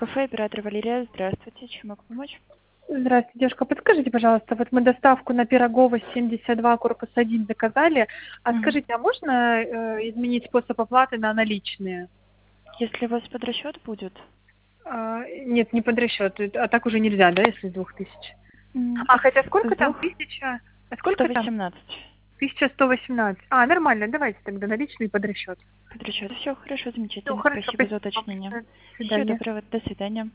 Кафе «Оператор Валерия». Здравствуйте. Чем могу помочь? Здравствуйте, девушка. Подскажите, пожалуйста, вот мы доставку на Пирогова 72, корпус 1 заказали. А Мгм. скажите, а можно изменить способ оплаты на наличные? Если у вас под расчет будет, Нет, не под расчет, а так уже нельзя, да, если с 2000? А хотя с сколько там? двух 1000? А сколько там? 118 1118. Нормально, давайте тогда наличные под расчет. под расчет. Все хорошо, Все, замечательно. хорошо, Спасибо за спасибо вам уточнение. большое. До Всего свидания. доброго. До свидания.